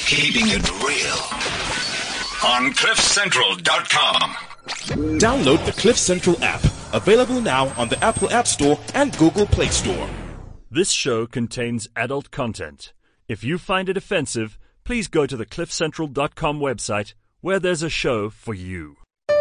Keeping it real on CliffCentral.com. Download the Cliff Central app. Available now on the Apple App Store and Google Play Store. This show contains adult content. If you find it offensive, please go to the CliffCentral.com website where there's a show for you.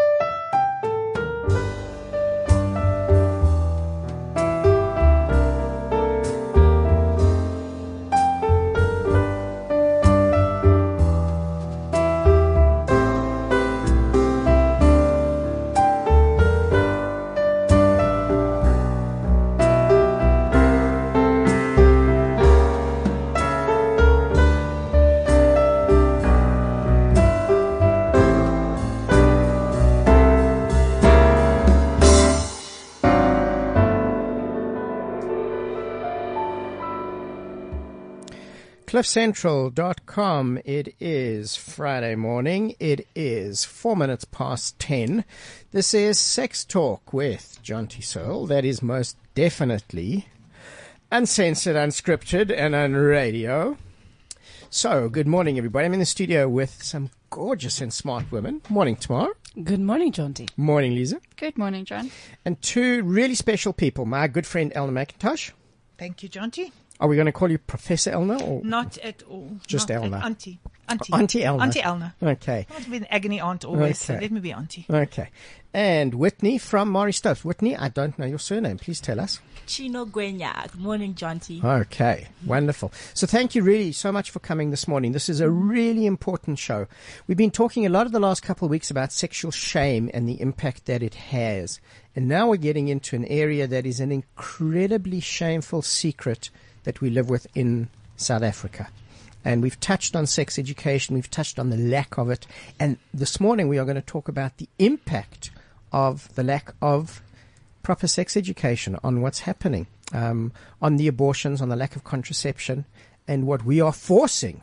CliffCentral.com. It is Friday morning. It is 4 minutes past 10. This is Sex Talk with Jonty Searle. That is most definitely uncensored, unscripted, and on radio. So, good morning, everybody. I'm in the studio with some gorgeous and smart women. Morning, Tamar. Good morning, Jonty. Morning, Lisa. Good morning, John. And two really special people. My good friend, Elna McIntosh. Thank you, Jonty. Are we going to call you Professor Elna? Or Not at all. Just Not Elna. Auntie. Auntie Elna. Auntie Elna. Okay. I've been agony aunt always, so Okay. let me be auntie. Okay. And Whitney from Maury Stokes. Whitney, I don't know your surname. Please tell us. Chino Gwenya. Good morning, Jonty. Okay. Wonderful. So thank you really so much for coming this morning. This is a really important show. We've been talking a lot of the last couple of weeks about sexual shame and the impact that it has. And now we're getting into an area that is an incredibly shameful secret that we live with in South Africa. And we've touched on sex education, we've touched on the lack of it, and this morning we are going to talk about the impact of the lack of proper sex education on what's happening, on the abortions, on the lack of contraception, and what we are forcing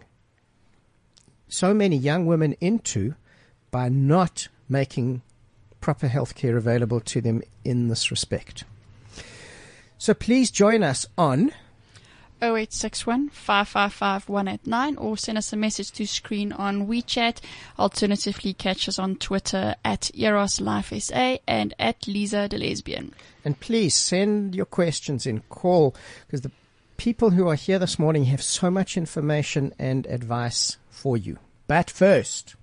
so many young women into by not making proper health care available to them in this respect. So please join us on 0861 555 189 or send us a message to screen on WeChat. Alternatively, catch us on Twitter at ErosLifeSA and at Lisa the Lesbian. And please send your questions in, call, because the people who are here this morning have so much information and advice for you. But first,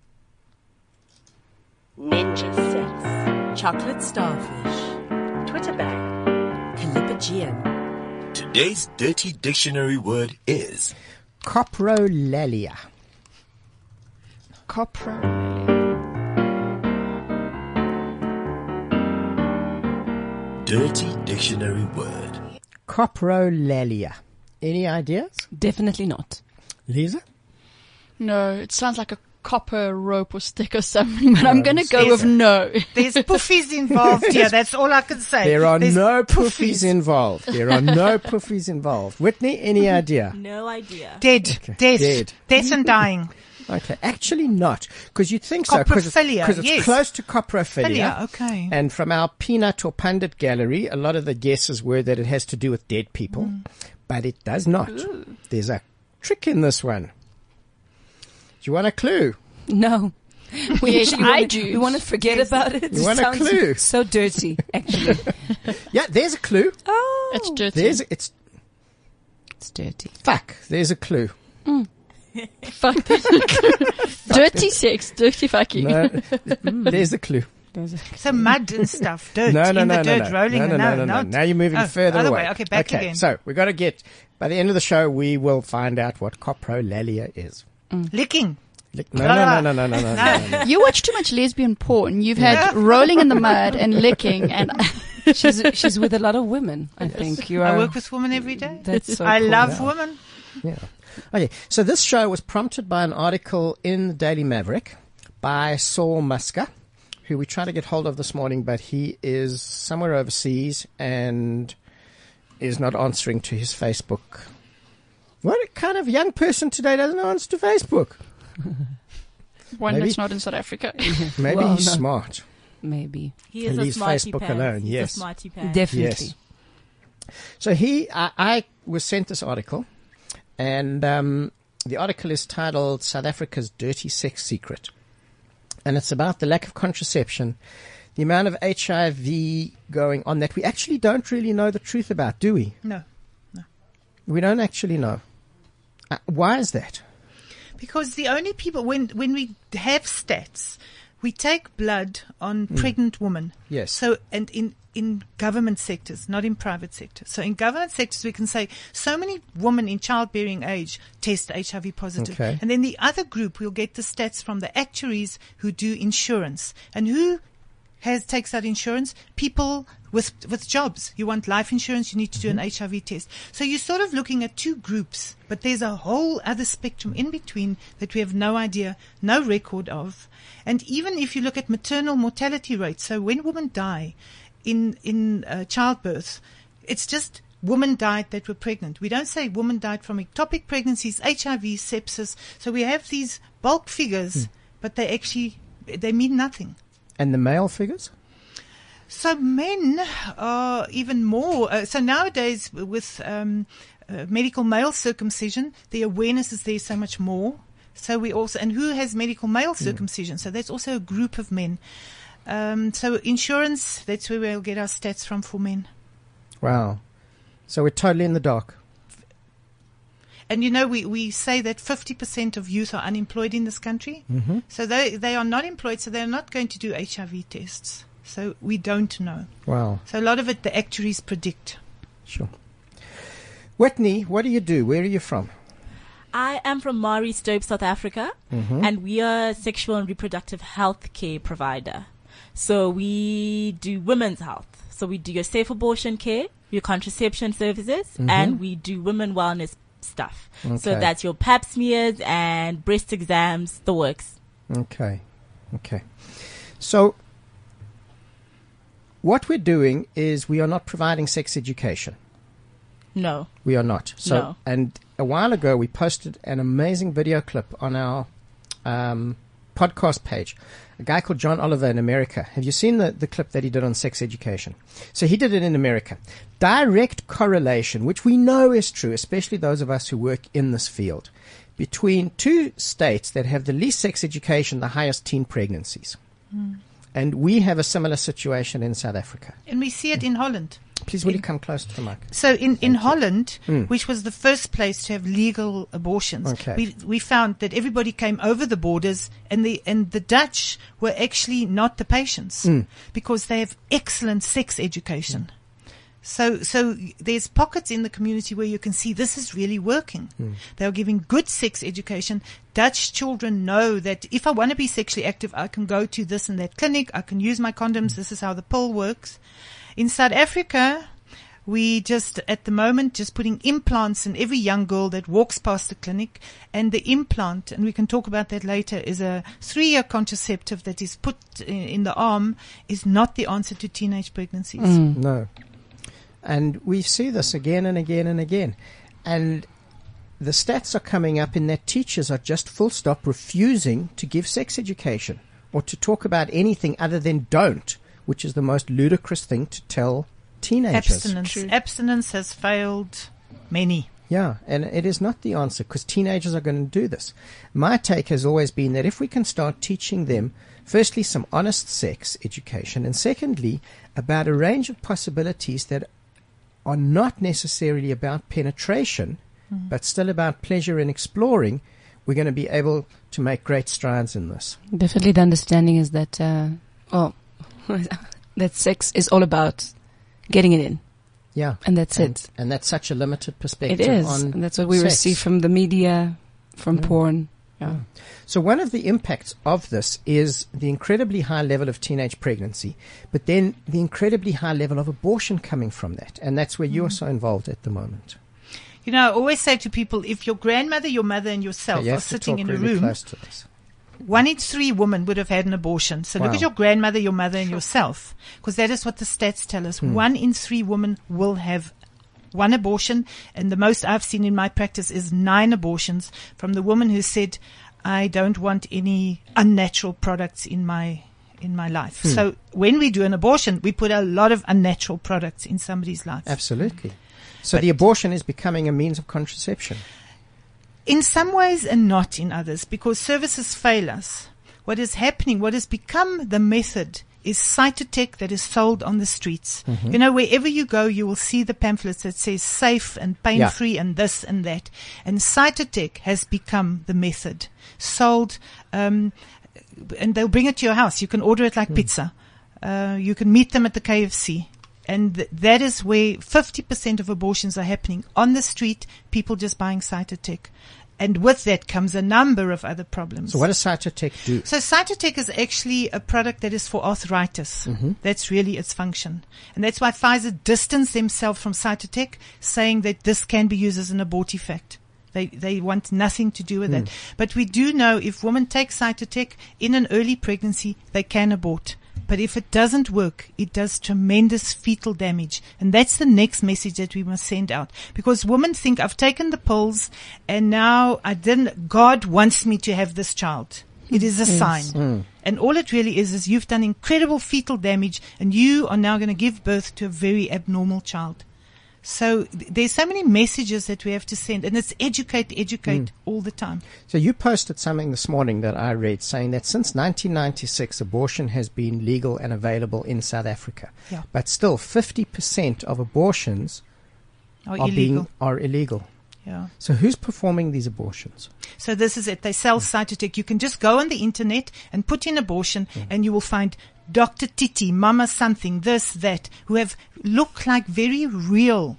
Ninja Sex. Chocolate Starfish. Twitter Bag. Calipagean. Today's dirty dictionary word is coprolalia. dirty dictionary word. Coprolalia. Any ideas? Definitely not. Lisa? No, it sounds like a copper rope or stick or something, but I'm going to go with no. There's poofies involved here. That's all I can say. There are There's no poofies involved. There are no poofies involved. Whitney, any idea? No idea. Dead. Okay. Dead. Dead. Death and dying. Okay, actually not, because you'd think so, because Coprophilia, it's yes. close to coprophilia. Philia, okay. And from our peanut or pundit gallery, a lot of the guesses were that it has to do with dead people, but it does not. Ooh. There's a trick in this one. Do you want a clue? No. Yes, I do. We want to forget about it. You want a Sounds clue? So dirty, actually. Yeah, there's a clue. Oh. It's dirty. It's dirty. fuck. There's a clue. Fuck. Dirty sex, dirty fucking. No, there's a clue. So mud and stuff. Dirt. No. in the dirt rolling. No. Now you're moving further other away. way. Okay, back again. So we got to get, by the end of the show, we will find out what coprolalia is. Licking. No. You watch too much lesbian porn. You've had rolling in the mud and licking, and She's with a lot of women, I think. I work with women every day. That's so I cool. love women. Yeah. Okay, so this show was prompted by an article in the Daily Maverick by Saul Musker, who we tried to get hold of this morning, but he is somewhere overseas and is not answering to his Facebook. What kind of young person today doesn't answer to Facebook? one Maybe- that's not in South Africa. Maybe Well, he's no. smart. Maybe. He And is a leaves smarty Facebook pants. alone, He's yes. a smarty pants. Definitely. Yes. So I was sent this article, and The article is titled South Africa's Dirty Sex Secret. And it's about the lack of contraception, the amount of HIV going on that we actually don't really know the truth about, do we? No. We don't actually know. Why is that? Because the only people, when we have stats, we take blood on pregnant women. Yes. So, and in government sectors, not in private sectors. So in government sectors, we can say so many women in childbearing age test HIV positive. Okay. And then the other group, we'll get the stats from the actuaries who do insurance. And who takes out insurance? People with jobs. You want life insurance, you need to do an HIV test. So you're sort of looking at two groups, but there's a whole other spectrum in between that we have no idea, no record of. And even if you look at maternal mortality rates, so when women die in childbirth, it's just women died that were pregnant. We don't say women died from ectopic pregnancies, HIV, sepsis. So we have these bulk figures, but they mean nothing. And the male figures? So men are even more. So nowadays, with medical male circumcision, the awareness is there so much more. So we also, and who has medical male circumcision? So that's also a group of men. So insurance, that's where we'll get our stats from for men. Wow. So we're totally in the dark. And you know, we say that 50% of youth are unemployed in this country. Mm-hmm. So they are not employed, so they're not going to do HIV tests. So we don't know. Wow. So a lot of it, the actuaries predict. Sure. Whitney, what do you do? Where are you from? I am from Mari Stoup, South Africa, and we are a sexual and reproductive health care provider. So we do women's health. So we do your safe abortion care, your contraception services, and we do women wellness stuff. Okay. So that's your pap smears and breast exams, the works. Okay. So what we're doing is we are not providing sex education. No. We are not. So, No. And a while ago, we posted an amazing video clip on our podcast page. A guy called John Oliver in America. Have you seen the clip that he did on sex education? So he did it in America. Direct correlation, which we know is true, especially those of us who work in this field, between two states that have the least sex education, the highest teen pregnancies. And we have a similar situation in South Africa. And we see it in Holland. Please, will you come close to the mic? So in Holland, which was the first place to have legal abortions, Okay. we found that everybody came over the borders, and the Dutch were actually not the patients because they have excellent sex education. So there's pockets in the community where you can see this is really working. They are giving good sex education. Dutch children know that if I want to be sexually active, I can go to this and that clinic. I can use my condoms. This is how the pill works. In South Africa, we just, at the moment, just putting implants in every young girl that walks past the clinic. And the implant, and we can talk about that later, is a 3-year contraceptive that is put in the arm, is not the answer to teenage pregnancies. No. And we see this again and again and again. And the stats are coming up in that teachers are just full stop refusing to give sex education or to talk about anything other than don't, which is the most ludicrous thing to tell teenagers. Abstinence has failed many. Yeah, and it is not the answer because teenagers are going to do this. My take has always been that if we can start teaching them, firstly, some honest sex education, and secondly, about a range of possibilities that are not necessarily about penetration, but still about pleasure and exploring, we're going to be able to make great strides in this. Definitely the understanding is that, that sex is all about getting it in. Yeah. And that's it. And that's such a limited perspective. It is. On And that's what we sex. receive from the media, from porn. Yeah. So one of the impacts of this is the incredibly high level of teenage pregnancy, but then the incredibly high level of abortion coming from that. And that's where you're so involved at the moment. You know, I always say to people, if your grandmother, your mother, and yourself You are have to sitting talk in a really room, close to this. 1 in 3 women would have had an abortion. So look Wow. at your grandmother, your mother, and yourself, because that is what the stats tell us. 1 in 3 women will have one abortion, and the most I've seen in my practice is 9 abortions from the woman who said, I don't want any unnatural products in my life. So when we do an abortion, we put a lot of unnatural products in somebody's life. Absolutely. So the abortion is becoming a means of contraception. In some ways and not in others, because services fail us. What is happening, what has become the method is Cytotec that is sold on the streets. You know, wherever you go, you will see the pamphlets that says safe and pain-free and this and that. And Cytotec has become the method. Sold, and they'll bring it to your house. You can order it like pizza. You can meet them at the KFC. And that is where 50% of abortions are happening. On the street, people just buying Cytotec. And with that comes a number of other problems. So what does Cytotec do? So Cytotec is actually a product that is for arthritis. That's really its function. And that's why Pfizer distanced themselves from Cytotec, saying that this can be used as an abortifact. They want nothing to do with that. But we do know if women take Cytotec in an early pregnancy, they can abort. But if it doesn't work, it does tremendous fetal damage. And that's the next message that we must send out. Because women think, I've taken the pills and now God wants me to have this child. It is a sign. And all it really is you've done incredible fetal damage and you are now going to give birth to a very abnormal child. So there's so many messages that we have to send, and it's educate all the time. So you posted something this morning that I read saying that since 1996, abortion has been legal and available in South Africa. Yeah. But still, 50% of abortions are illegal. Yeah. So who's performing these abortions? So this is it. They sell Cytotec. You can just go on the internet and put in abortion, and you will find Dr. Titi, Mama something, this, that, who look like very real,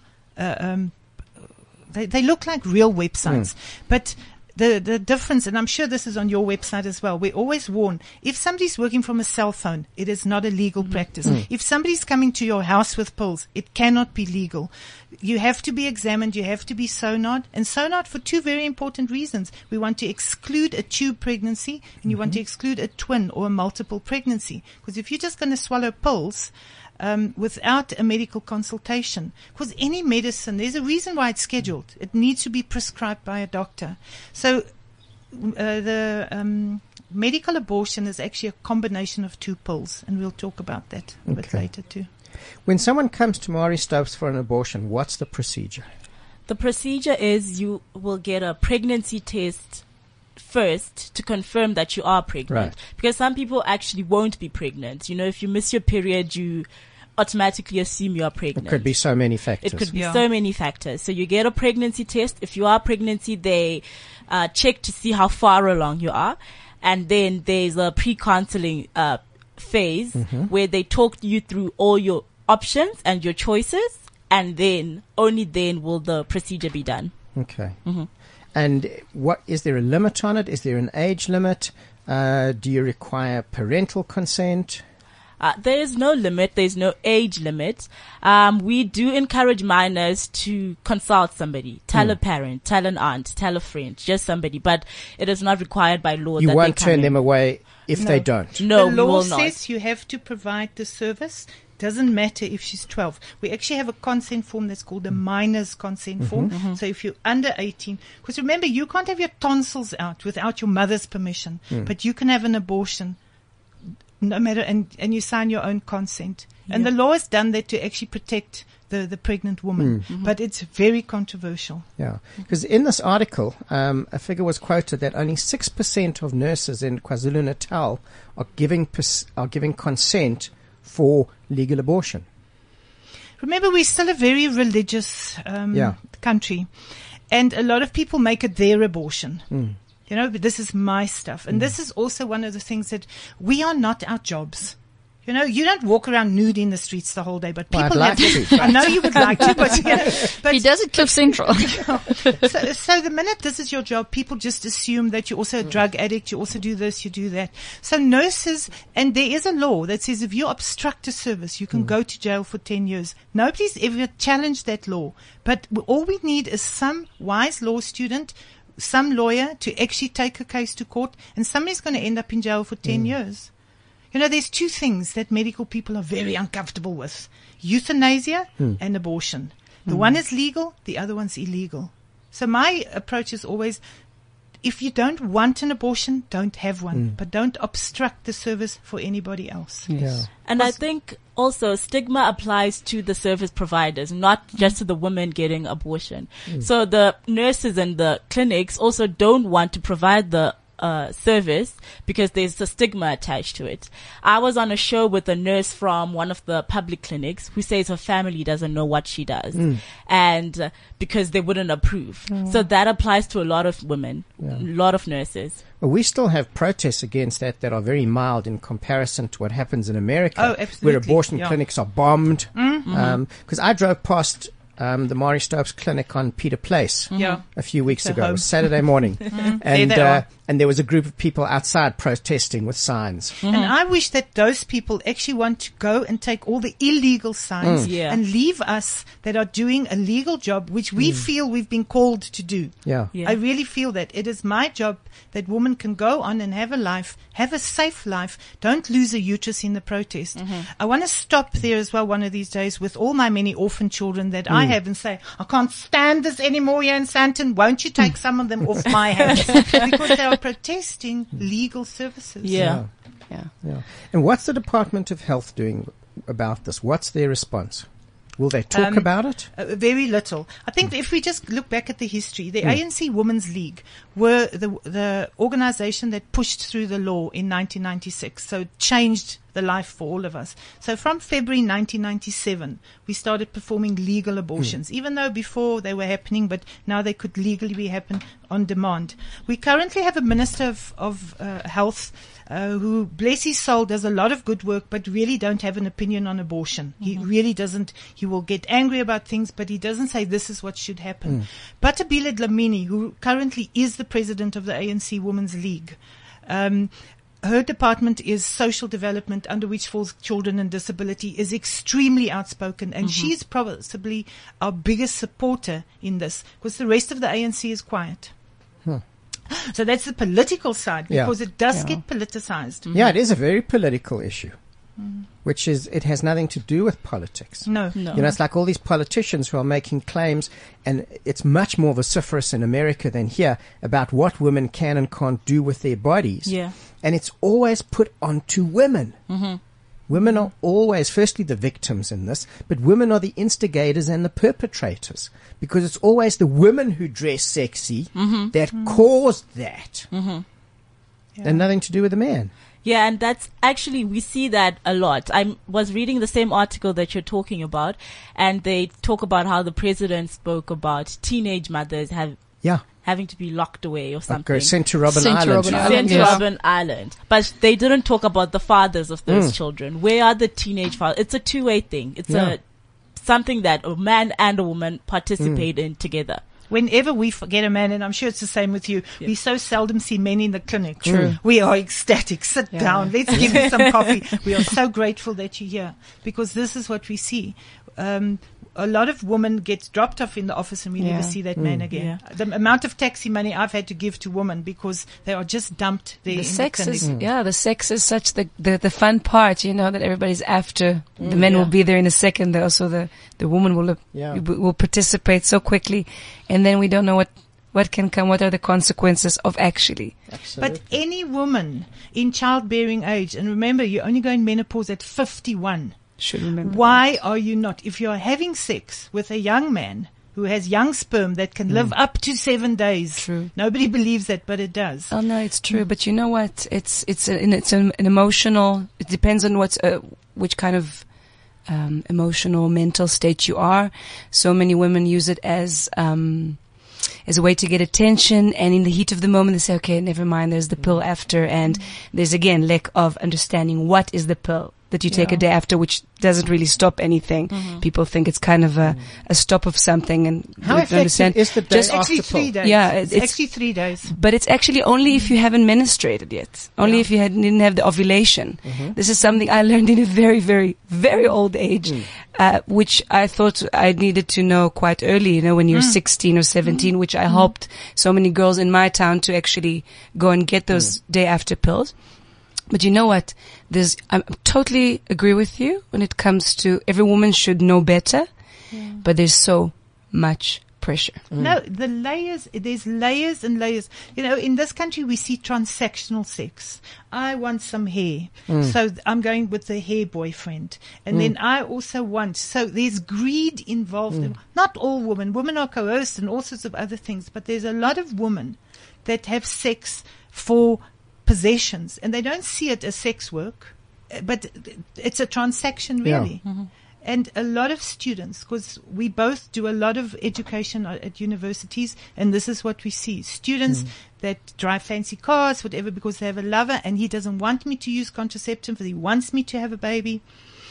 they look like real websites. But the difference, and I'm sure this is on your website as well, we always warn, if somebody's working from a cell phone, it is not a legal practice. If somebody's coming to your house with pills, it cannot be legal. You have to be examined, you have to be sonard, and sonard for two very important reasons. We want to exclude a tube pregnancy, and you want to exclude a twin or a multiple pregnancy. Because if you're just going to swallow pills, without a medical consultation, because any medicine, there's a reason why it's scheduled. It needs to be prescribed by a doctor. So the medical abortion is actually a combination of two pills, and we'll talk about that a bit later too. When someone comes to Marie Stopes for an abortion, what's the procedure? The procedure is you will get a pregnancy test first to confirm that you are pregnant. Right. Because some people actually won't be pregnant. You know, if you miss your period, you automatically assume you are pregnant. It could be so many factors. It could be so many factors. So you get a pregnancy test. If you are pregnancy, they check to see how far along you are. And then there's a pre-counseling phase where they talk you through all your options and your choices. And then, only then will the procedure be done. Okay. And what is there a limit on it? Is there an age limit? Do you require parental consent? There is no limit. There's no age limit. We do encourage minors to consult somebody. Tell a parent, tell an aunt, tell a friend, just somebody. But it is not required by law. You won't turn them away if they don't. No, the we law will not. says you have to provide the service. Doesn't matter if she's 12. We actually have a consent form that's called a minor's consent form. So if you're under 18, because remember, you can't have your tonsils out without your mother's permission, but you can have an abortion no matter, and you sign your own consent. And the law has done that to actually protect the pregnant woman. But it's very controversial. Yeah, because in this article, a figure was quoted that only 6% of nurses in KwaZulu-Natal are giving consent for legal abortion. Remember, we're still a very religious country, and a lot of people make it their abortion. You know, but this is my stuff. And this is also one of the things that we are not our jobs. You know, you don't walk around nude in the streets the whole day, but people I'd like to. I know you would like to, but, but He does at Cliff Central. so the minute this is your job, people just assume that you're also a drug addict, you also do this, you do that. So nurses, and there is a law that says if you obstruct a service, you can go to jail for 10 years. Nobody's ever challenged that law. But all we need is some wise law student, some lawyer to actually take a case to court, and somebody's going to end up in jail for 10 years. You know, there's two things that medical people are very uncomfortable with: euthanasia and abortion. The one is legal, the other one's illegal. So my approach is always, if you don't want an abortion, don't have one, but don't obstruct the service for anybody else. Yeah. And I think also stigma applies to the service providers, not just to the women getting abortion. So the nurses and the clinics also don't want to provide the service because there's a stigma attached to it. I was on a show with a nurse from one of the public clinics who says her family doesn't know what she does, and because they wouldn't approve. So that applies to a lot of women, a lot of nurses. Well, we still have protests against that are very mild in comparison to what happens in America, Oh, absolutely. where abortion clinics are bombed. Because I drove past the Maury Stopes clinic on Peter Place Yeah. a few weeks So ago. It home. was Saturday morning. There they are. And there was a group of people outside protesting with signs. And I wish that those people actually want to go and take all the illegal signs Yeah. and leave us that are doing a legal job, which we feel we've been called to do. Yeah. Yeah. I really feel that it is my job that women can go on and have a life, have a safe life. Don't lose a uterus in the protest. I want to stop there as well one of these days with all my many orphan children that I have and say, I can't stand this anymore here in Sandton. Won't you take some of them off my hands? Because they are protesting legal services. Yeah. Yeah. And what's the Department of Health doing about this? What's their response? Will they talk about it? Very little. I think if we just look back at the history, the ANC Women's League were the organization that pushed through the law in 1996. So it changed the life for all of us. So from February 1997, we started performing legal abortions, even though before they were happening, but now they could legally be happen on demand. We currently have a Minister of Health who, bless his soul, does a lot of good work, but really don't have an opinion on abortion. He really doesn't. He will get angry about things, but he doesn't say this is what should happen. Butterbeela Dlamini, who currently is the president of the ANC Women's League, her department is social development, under which falls children and disability, is extremely outspoken, and she's possibly our biggest supporter in this, because the rest of the ANC is quiet. So that's the political side, Yeah. because it does get politicized. Yeah, it is a very political issue, which is, it has nothing to do with politics. No. No. You know, it's like all these politicians who are making claims, and it's much more vociferous in America than here about what women can and can't do with their bodies. Yeah. And it's always put onto women. Women are always, firstly, the victims in this, but women are the instigators and the perpetrators, because it's always the women who dress sexy that caused that, and nothing to do with the man. Yeah, and that's actually, we see that a lot. I was reading the same article that you're talking about, and they talk about how the president spoke about teenage mothers having to be locked away or something. Go sent to Robben Sent to Island. Robben Island. Sent to Robben Island. But they didn't talk about the fathers of those children. Where are the teenage fathers? It's a two-way thing. It's something that a man and a woman participate in together. Whenever we get a man, and I'm sure it's the same with you, we so seldom see men in the clinic. True. We are ecstatic. Sit down. Let's give you some coffee. We are so grateful that you're here, because this is what we see. A lot of women get dropped off in the office and we never see that man again. The amount of taxi money I've had to give to women because they are just dumped there in the clinic. The sex is such the fun part, you know, that everybody's after. The men will be there in a second. Also, the woman will participate so quickly, and then we don't know what can come. What are the consequences of actually? But any woman in childbearing age, and remember, you only go in menopause at 51. Should remember. Why are you not? If you're having sex with a young man who has young sperm that can live up to 7 days, True. Nobody believes that, but it does. Oh no, it's true. But you know what? It's an emotional. It depends on which kind of emotional, mental state you are. So many women use it as a way to get attention, and in the heat of the moment they say, okay, never mind, there's the pill after, and there's again lack of understanding what is the pill that you take a day after, which doesn't really stop anything. People think it's kind of a stop of something, and How don't effective understand. is the day It's actually after pill? 3 days. Yeah, it's actually 3 days. But it's actually only if you haven't menstruated yet. Only if you didn't have the ovulation. This is something I learned in a very, very, very old age, which I thought I needed to know quite early, you know, when you're 16 or 17, which I helped so many girls in my town to actually go and get those day after pills. But you know what? I totally agree with you when it comes to every woman should know better, but there's so much pressure. No, there's layers and layers. In this country we see transactional sex. I want some hair. So I'm going with the hair boyfriend. And then I also want, so there's greed involved. Not all women. Women are coerced and all sorts of other things, but there's a lot of women that have sex for possessions and they don't see it as sex work, but it's a transaction really. Yeah. And a lot of students, because we both do a lot of education at universities, and this is what we see. Students that drive fancy cars, whatever, because they have a lover, and he doesn't want me to use contraception, but he wants me to have a baby.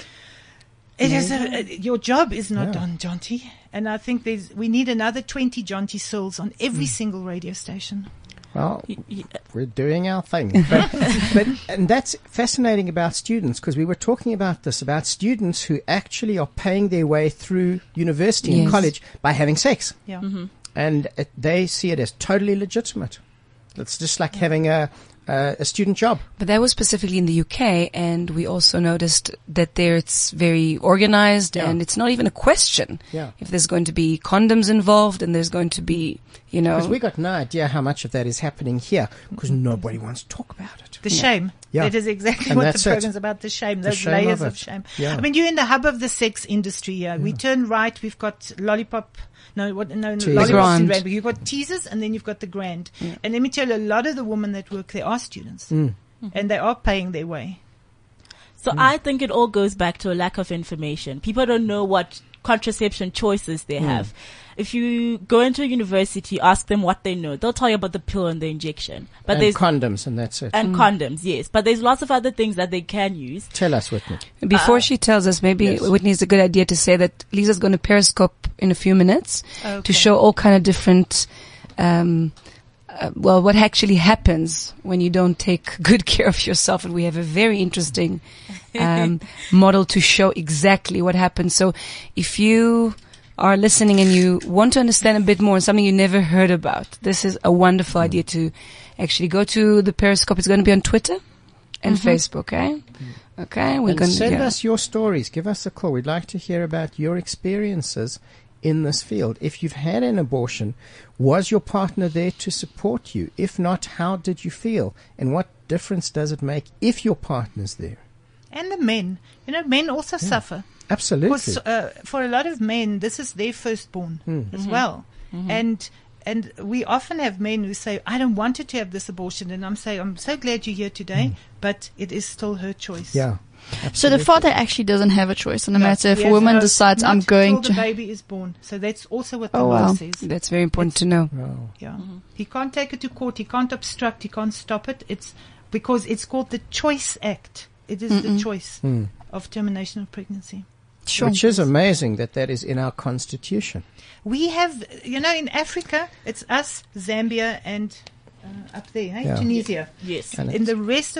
It is your job is not done, Jonty. And I think we need another 20 Jonty Sills on every single radio station. Well, we're doing our thing. And that's fascinating about students, because we were talking about this, about students who actually are paying their way through university and college by having sex. Yeah. And they see it as totally legitimate. It's just like having a student job. But that was specifically in the UK, and we also noticed that there it's very organized, and it's not even a question if there's going to be condoms involved and there's going to be, Because we got no idea how much of that is happening here, because nobody wants to talk about it. The shame. Yeah. That is exactly what the program's about, the shame, those layers of shame. Yeah. I mean, you're in the hub of the sex industry here. Yeah. We turn right, we've got lollipop. Lollipop Grand. You've got teasers and then you've got the grand. Yeah. And let me tell you, a lot of the women that work there are students. And they are paying their way. So I think it all goes back to a lack of information. People don't know what contraception choices they have. If you go into a university, ask them what they know. They'll tell you about the pill and the injection. But and there's condoms, and that's it. And condoms, yes. But there's lots of other things that they can use. Tell us, Whitney. Before she tells us, maybe Whitney, it's a good idea to say that Lisa's going to Periscope in a few minutes to show all kind of different, what actually happens when you don't take good care of yourself. And we have a very interesting model to show exactly what happens. So if you are listening and you want to understand a bit more on something you never heard about, this is a wonderful idea to actually go to the Periscope. It's going to be on Twitter and Facebook, eh? Okay, we're going to send us your stories. Give us a call. We'd like to hear about your experiences in this field. If you've had an abortion, was your partner there to support you? If not, how did you feel? And what difference does it make if your partner's there? And the men. Men also suffer. Absolutely. Because for a lot of men, this is their firstborn as well. And we often have men who say, I don't want her to have this abortion. And I'm saying, I'm so glad you're here today, but it is still her choice. Yeah. Absolutely. So the father actually doesn't have a choice in the matter. If a woman decides, I'm going to. The baby is born. So that's also what the law says. That's very important to know. Wow. Yeah. He can't take it to court. He can't obstruct. He can't stop it. It's because it's called the Choice Act. It is the choice of termination of pregnancy. Sure. Which is amazing that is in our constitution. We have, in Africa, it's us, Zambia, and up there, Tunisia. Yes. And in the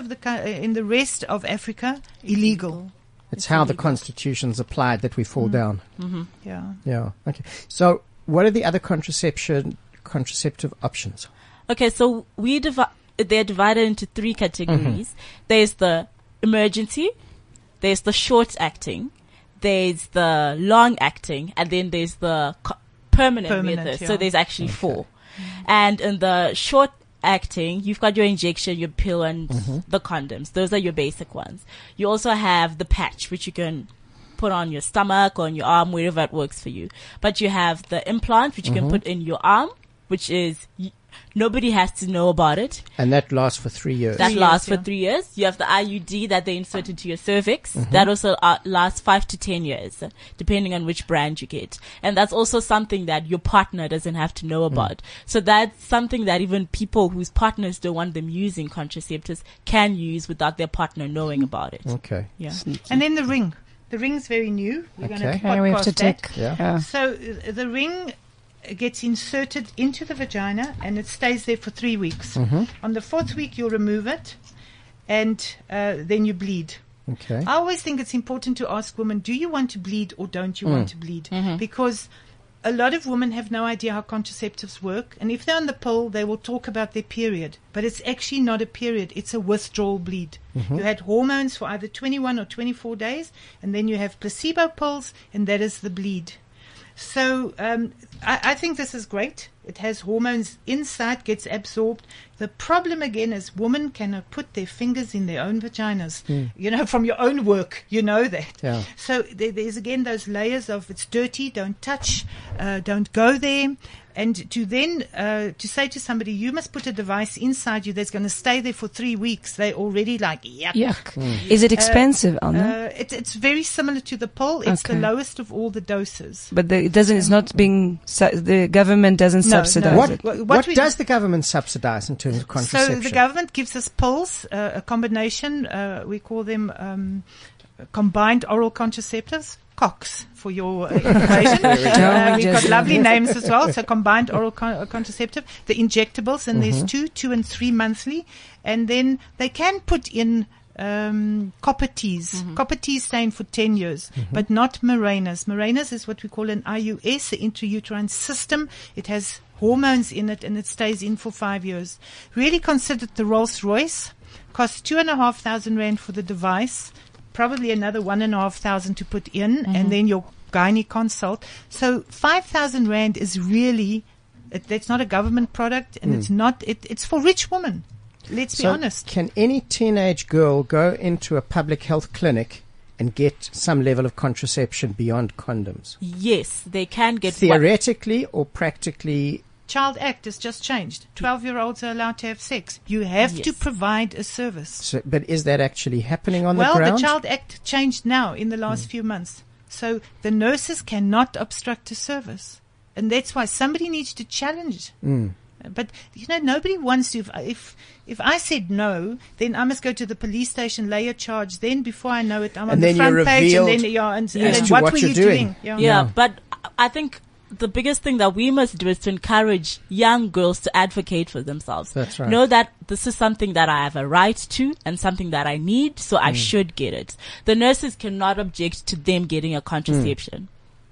rest of Africa, illegal. It's how illegal. The constitution's applied that we fall down. Yeah. Yeah. Okay. So, what are the other contraceptive options? Okay, so they're divided into 3 categories. There's the emergency, there's the short acting, there's the long acting, and then there's the permanent method. Yeah. So there's actually 4. And in the short acting, you've got your injection, your pill, and the condoms. Those are your basic ones. You also have the patch, which you can put on your stomach or on your arm, wherever it works for you. But you have the implant, which you can put in your arm, which is nobody has to know about it. And that lasts for 3 years. That lasts for 3 years. You have the IUD that they insert into your cervix. That also lasts 5 to 10 years, depending on which brand you get. And that's also something that your partner doesn't have to know about. So that's something that even people whose partners don't want them using contraceptives can use without their partner knowing about it. Okay. Yeah. And then the ring. The ring's very new. We're going to podcast that. So the ring gets inserted into the vagina and it stays there for 3 weeks. On the 4th week, you'll remove it and then you bleed. Okay. I always think it's important to ask women, do you want to bleed or don't you want to bleed? Because a lot of women have no idea how contraceptives work. And if they're on the pill, they will talk about their period. But it's actually not a period. It's a withdrawal bleed. You had hormones for either 21 or 24 days, and then you have placebo pills, and that is the bleed. So I think this is great. It has hormones inside, gets absorbed. The problem again is women cannot put their fingers in their own vaginas. You know, from your own work, you know that. Yeah. So there's again those layers of it's dirty, don't touch, don't go there. And to then to say to somebody, you must put a device inside you that's going to stay there for 3 weeks, they're already like, yuck. Yuck. Is it expensive, Anna? It's very similar to the pill. It's the lowest of all the doses. But it's not being, the government doesn't subsidize it. What does the government subsidize in terms of contraception? So the government gives us pills, a combination, we call them combined oral contraceptives. COX for your information. We've got lovely names as well. So combined oral contraceptive, the injectables, and there's 2 and 3 monthly, and then they can put in copper teas. Copper teas staying for 10 years, but not Mirena. Mirena is what we call an IUS, an intrauterine system. It has hormones in it, and it stays in for 5 years. Really considered the Rolls Royce. Costs 2,500 rand for the device. Probably another 1,500 to put in, and then your gynae consult. So 5,000 rand is really, that's not a government product, and it's not, it's for rich women. Let's be honest. Can any teenage girl go into a public health clinic and get some level of contraception beyond condoms? Yes, they can get theoretically or practically. Child Act has just changed. 12-year-olds are allowed to have sex. You have to provide a service. So, but is that actually happening on the ground? Well, the Child Act changed now in the last few months. So the nurses cannot obstruct a service. And that's why somebody needs to challenge. But, you know, nobody wants to. If I said no, then I must go to the police station, lay a charge. Then before I know it, I'm on the front page. And then what were you doing? Yeah, but I think the biggest thing that we must do is to encourage young girls to advocate for themselves. That's right. Know that this is something that I have a right to and something that I need, so I should get it. The nurses cannot object to them getting a contraception.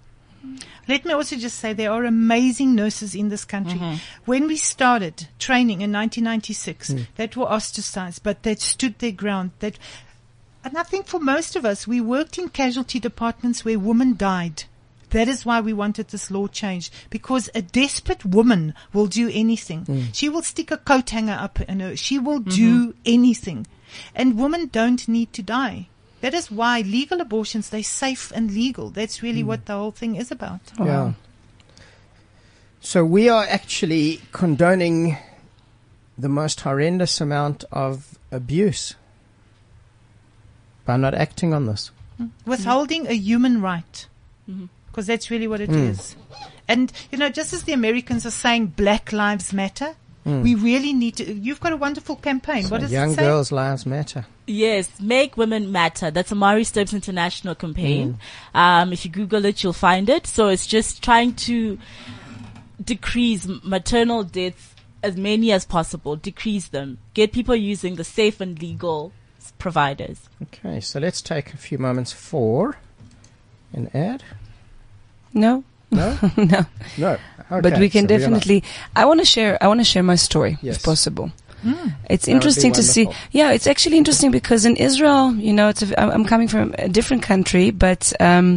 Let me also just say there are amazing nurses in this country. When we started training in 1996, that were ostracized, but that stood their ground. And I think for most of us, we worked in casualty departments where women died. That is why we wanted this law changed, because a desperate woman will do anything. She will stick a coat hanger up in her. She will do anything. And women don't need to die. That is why legal abortions, they're safe and legal. That's really what the whole thing is about. Yeah. So we are actually condoning the most horrendous amount of abuse by not acting on this. Withholding a human right. Because that's really what it is. And, you know, just as the Americans are saying Black Lives Matter, we really need to. You've got a wonderful campaign. So what does young it say? girls' lives matter. Yes, Make Women Matter. That's a Marie Stopes International campaign. If you Google it, you'll find it. So it's just trying to decrease maternal deaths as many as possible, decrease them, get people using the safe and legal providers. Okay, so let's take a few moments for an ad. No. No? No. No. Okay, but we can so definitely. I want to share my story, if possible. It's interesting to see. Yeah, it's actually interesting because in Israel, you know, I'm coming from a different country, but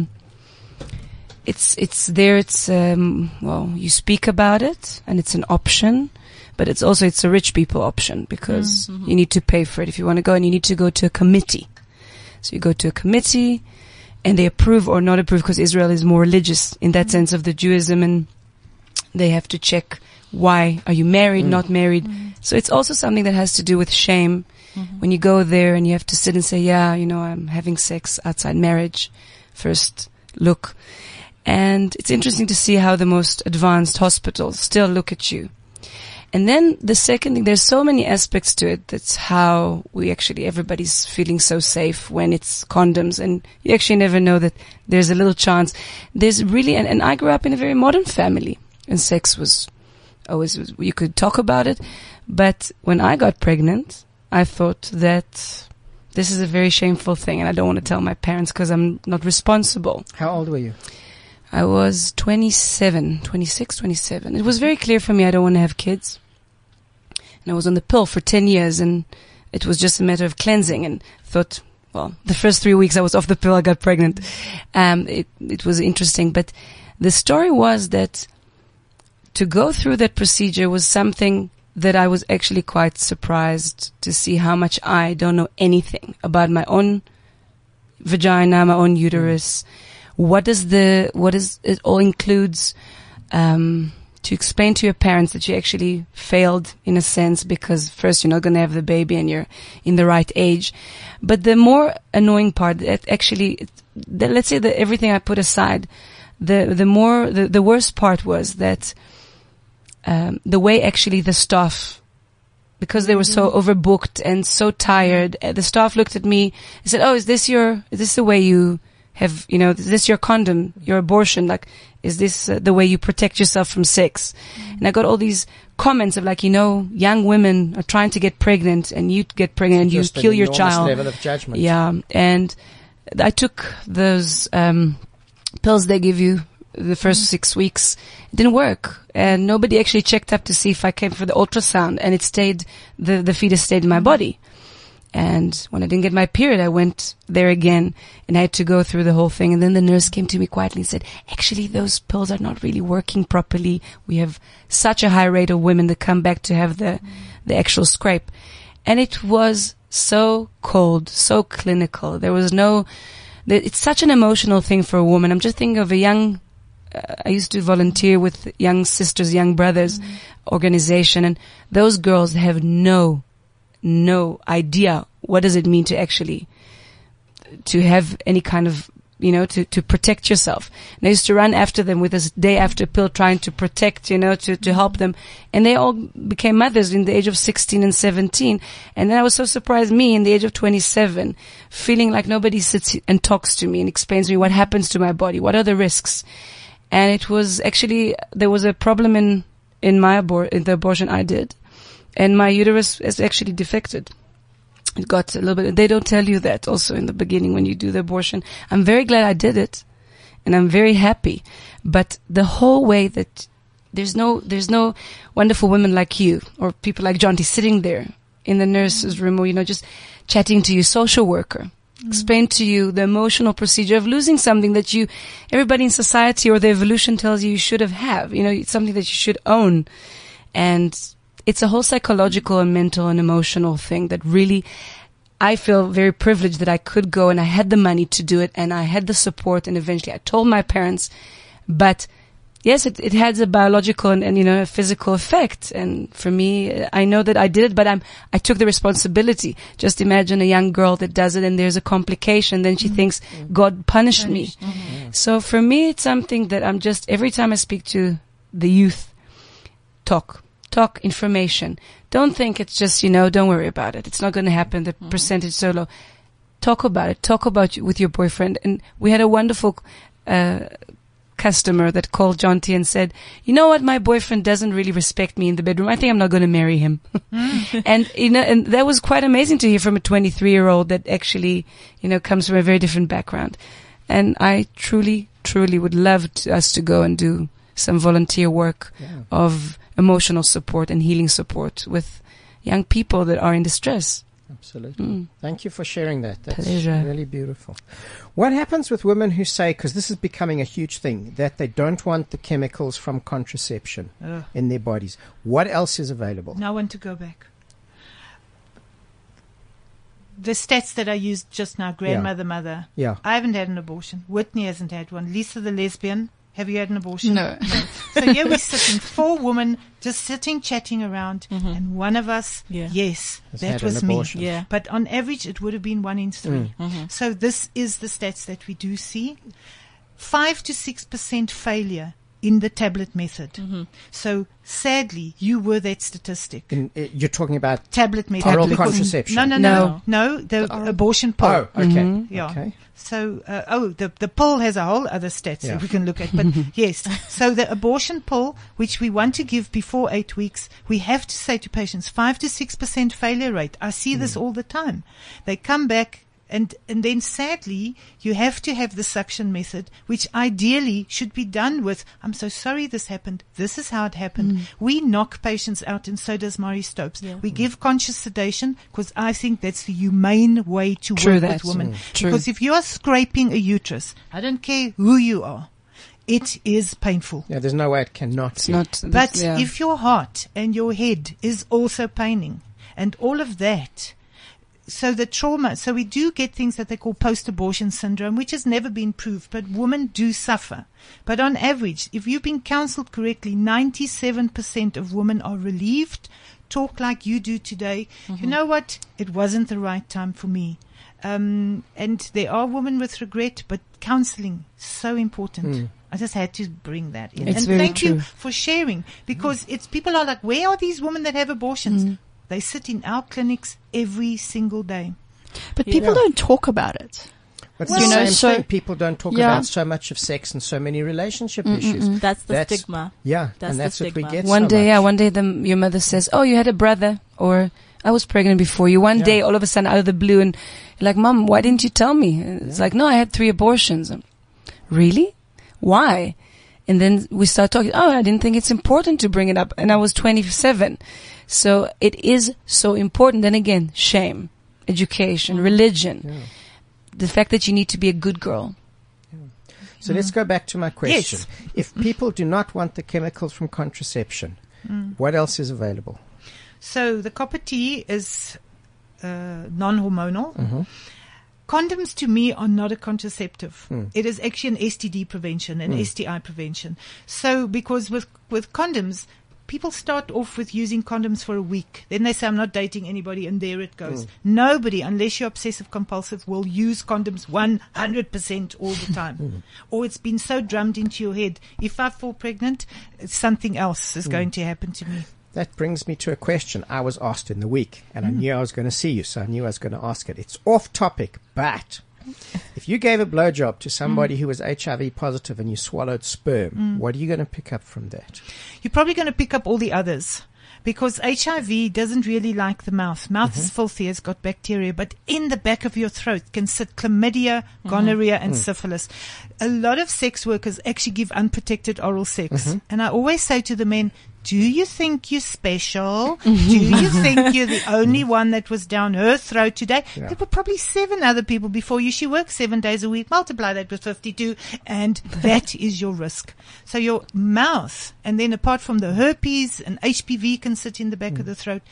it's there. It's well, you speak about it, and it's an option, but it's a rich people option because you need to pay for it if you want to go, and you need to go to a committee. So you go to a committee, and they approve or not approve because Israel is more religious in that sense of the Judaism, and they have to check why are you married, not married. So it's also something that has to do with shame. When you go there and you have to sit and say, yeah, you know, I'm having sex outside marriage, first look. And it's interesting to see how the most advanced hospitals still look at you. And then the second thing, there's so many aspects to it. That's how everybody's feeling so safe when it's condoms. And you actually never know that there's a little chance. There's really, and I grew up in a very modern family, and sex was always, you could talk about it. But when I got pregnant, I thought that this is a very shameful thing, and I don't want to tell my parents because I'm not responsible. How old were you? I was 26, 27. It was very clear for me I don't want to have kids. And I was on the pill for 10 years, and it was just a matter of cleansing, and thought, well, the first 3 weeks I was off the pill, I got pregnant. It was interesting, but the story was that to go through that procedure was something that I was actually quite surprised to see how much I don't know anything about my own vagina, my own uterus. What is it all includes, to explain to your parents that you actually failed in a sense because first you're not going to have the baby and you're in the right age. But the more annoying part, that actually, let's say that everything I put aside, the worst part was that the way actually the staff, because they were so overbooked and so tired, the staff looked at me and said, "Oh, is this the way you have, is this your condom, your abortion? Like, is this the way you protect yourself from sex?" And I got all these comments of like, young women are trying to get pregnant and you get pregnant and you kill your child. Level of judgment. Yeah. And I took those, pills they give you the first 6 weeks. It didn't work. And nobody actually checked up to see if I came for the ultrasound, and it stayed, the fetus stayed in my body. And when I didn't get my period, I went there again and I had to go through the whole thing. And then the nurse came to me quietly and said, "Actually, those pills are not really working properly. We have such a high rate of women that come back to have the actual scrape." And it was so cold, so clinical. There was it's such an emotional thing for a woman. I'm just thinking of I used to volunteer with young sisters, young brothers organization, and those girls have no idea what does it mean to actually to have any kind of to protect yourself. And I used to run after them with this day after pill trying to protect, to help them, and they all became mothers in the age of 16 and 17. And then I was so surprised, me in the age of 27, feeling like nobody sits and talks to me and explains to me what happens to my body, what are the risks. And it was actually, there was a problem in the abortion I did. And my uterus is actually defected. It got a little bit, they don't tell you that also in the beginning when you do the abortion. I'm very glad I did it. And I'm very happy. But the whole way that there's no wonderful women like you or people like Jonty sitting there in the nurse's room or, just chatting to you, social worker. Explain to you the emotional procedure of losing something that everybody in society or the evolution tells you should have. It's something that you should own. And it's a whole psychological and mental and emotional thing that really, I feel very privileged that I could go and I had the money to do it and I had the support, and eventually I told my parents. But yes, it has a biological and a physical effect. And for me, I know that I did it, but I took the responsibility. Just imagine a young girl that does it and there's a complication. Then she thinks God punished me. So for me, it's something that I'm just, every time I speak to the youth, talk information. Don't think it's just, don't worry about it. It's not going to happen. The percentage is so low. Talk about it. Talk about with your boyfriend. And we had a wonderful, customer that called Jonty and said, "You know what? My boyfriend doesn't really respect me in the bedroom. I think I'm not going to marry him." And, and that was quite amazing to hear from a 23-year-old that actually, comes from a very different background. And I truly, truly would love us to go and do some volunteer work of emotional support and healing support with young people that are in distress. Absolutely. Thank you for sharing that. That's Pleasure. Really beautiful. What happens with women who say, because this is becoming a huge thing, that they don't want the chemicals from contraception in their bodies? What else is available? No one to go back. The stats that I used just now, grandmother, mother. Yeah. I haven't had an abortion. Whitney hasn't had one. Lisa the lesbian. Have you had an abortion? No. So here we're sitting, 4 women just sitting, chatting around, and one of us, yes, that was me. Yeah. But on average, it would have been 1 in 3. So this is the stats that we do see. 5 to 6% failure in the tablet method. So sadly, you were that statistic. You're talking about tablet method. oral contraception? No, the abortion pill. Oh, okay. Yeah. Okay. So, the pill has a whole other stats that we can look at. But yes, so the abortion pill, which we want to give before 8 weeks, we have to say to patients, 5 to 6% failure rate. I see this all the time. They come back and then sadly, you have to have the suction method, which ideally should be done with, "I'm so sorry this happened. This is how it happened." We knock patients out, and so does Marie Stopes. We give conscious sedation because I think that's the humane way to work with women. Because if you are scraping a uterus, I don't care who you are, it is painful. Yeah, there's no way it cannot It's be. not. But yeah. if your heart and your head is also paining and all of that, so the trauma, so we do get things that they call post-abortion syndrome, which has never been proved, but women do suffer. But on average, if you've been counseled correctly, 97% of women are relieved, talk like you do today. You know what? It wasn't the right time for me. And there are women with regret, but counseling, so important. I just had to bring that in. It's and very thank you true. for sharing, because it's people are like, where are these women that have abortions? They sit in our clinics every single day. But people don't talk about it. But Well, the you know, same so- thing. People don't talk Yeah. about so much of sex and so many relationship issues. That's the stigma. Yeah, That's and the that's what we stigma. get One so day, much. one day, your mother says, "Oh, you had a brother," or "I was pregnant before you." One day, all of a sudden, out of the blue, and you're like, "Mom, why didn't you tell me?" And it's like, "No, I had 3 abortions." Really? Why? And then we start talking. Oh, I didn't think it's important to bring it up, and I was 27. So it is so important. Then again, shame, education, religion, the fact that you need to be a good girl. So let's go back to my question. If people do not want the chemicals from contraception, what else is available? So the copper T is non-hormonal. Condoms to me are not a contraceptive. It is actually an STD prevention, an STI prevention. So because with condoms, people start off with using condoms for a week. Then they say, I'm not dating anybody, and there it goes. Nobody, unless you're obsessive compulsive, will use condoms 100% all the time. Or it's been so drummed into your head, if I fall pregnant, something else is going to happen to me. That brings me to a question I was asked in the week, and I knew I was going to see you, so I knew I was going to ask it. It's off topic, but if you gave a blowjob to somebody who was HIV positive and you swallowed sperm, what are you going to pick up from that? You're probably going to pick up all the others, because HIV doesn't really like the mouth. Mouth is filthy, it's got bacteria, but in the back of your throat can sit chlamydia, gonorrhea, and syphilis. A lot of sex workers actually give unprotected oral sex. And I always say to the men, do you think you're special? Do you think you're the only one that was down her throat today? Yeah. There were probably 7 other people before you. She works 7 days a week. Multiply that with 52, and that is your risk. So your mouth, and then apart from the herpes and HPV can sit in the back of the throat.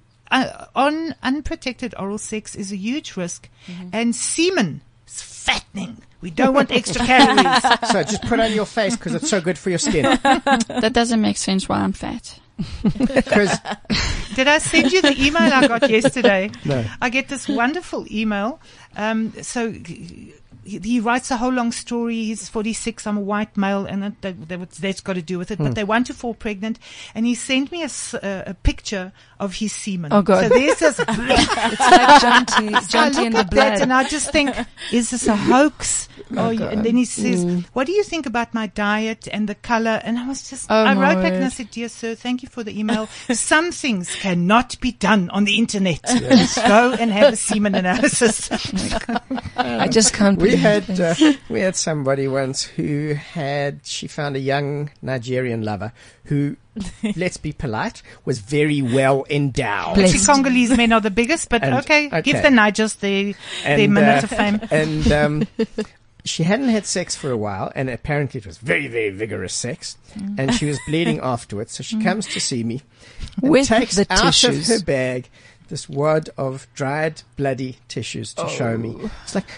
On unprotected oral sex is a huge risk. And semen is fattening. We don't want extra calories. So just put on your face because it's so good for your skin. That doesn't make sense why I'm fat. Because Did I send you the email I got yesterday? No. I get this wonderful email. So he writes a whole long story. He's 46. I'm a white male, and that's got to do with it. But they want to fall pregnant, and he sent me a picture of his semen. Oh, God. So there's this. It's like Jonty I look and the at that blood. and I just think, is this a hoax? And then he says, what do you think about my diet and the color? And I was just, I wrote back and I said, dear sir, thank you for the email. Some things cannot be done on the internet. Just go and have a semen analysis. I just can't we believe had somebody once who she found a young Nigerian lover who, let's be polite, was very well endowed. Bless. Congolese men are the biggest, but okay, give the Nigers their minute of fame. And she hadn't had sex for a while, and apparently it was very, very vigorous sex, and she was bleeding afterwards. So she comes to see me and With takes the out tissues. of her bag this wad of dried, bloody tissues to show me. It's like,